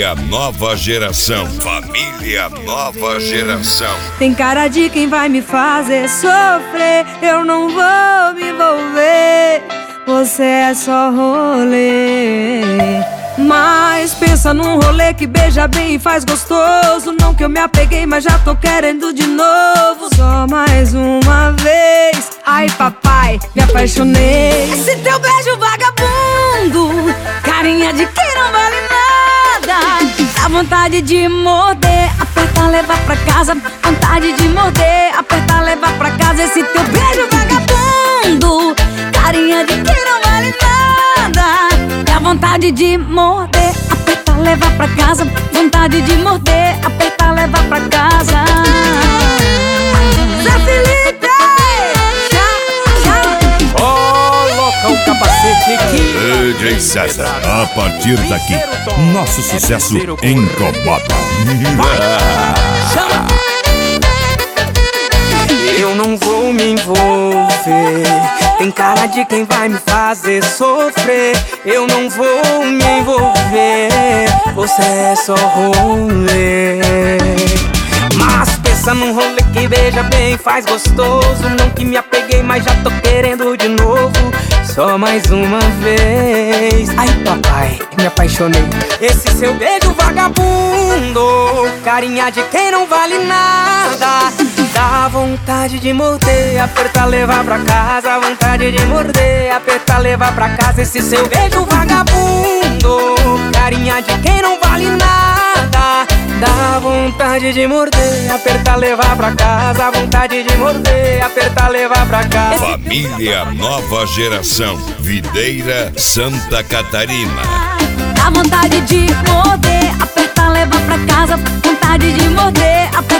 Família Nova Geração. Família Nova Geração. Tem cara de quem vai me fazer sofrer. Eu não vou me envolver. Você é só rolê. Mas pensa num rolê que beija bem e faz gostoso. Não que eu me apeguei, mas já tô querendo de novo. Só mais uma vez. Ai papai, me apaixonei. Esse teu beijo vagabundo, carinha de quem não vale nada. Dá vontade de morder, apertar, levar pra casa. Vontade de morder, apertar, levar pra casa. Esse teu beijo vagabundo, carinha de quem não vale nada. Dá vontade de morder, apertar, levar pra casa. Vontade de morder, apertar, levar pra casa. Zé Felipe, coloca o capacete aqui. DJ César, a partir daqui, nosso sucesso incomoda. Eu não vou me envolver. Tem cara de quem vai me fazer sofrer. Eu não vou me envolver. Você é só rolê. Mas pensa num rolê que beija bem, faz gostoso. Não que me apeguei, mas já tô querendo de novo. Só mais uma vez. Ai papai, me apaixonei. Esse seu beijo vagabundo, carinha de quem não vale nada. Dá vontade de morder, apertar, levar pra casa. Vontade de morder, apertar, levar pra casa. Esse seu beijo vagabundo, carinha de quem não vale nada. Dá vontade de morder, apertar, levar pra casa. Vontade de morder, apertar, levar pra casa. Família Nova Geração, Videira, Santa Catarina. dá vontade de morder, apertar, levar pra casa. Vontade de morder, apertar.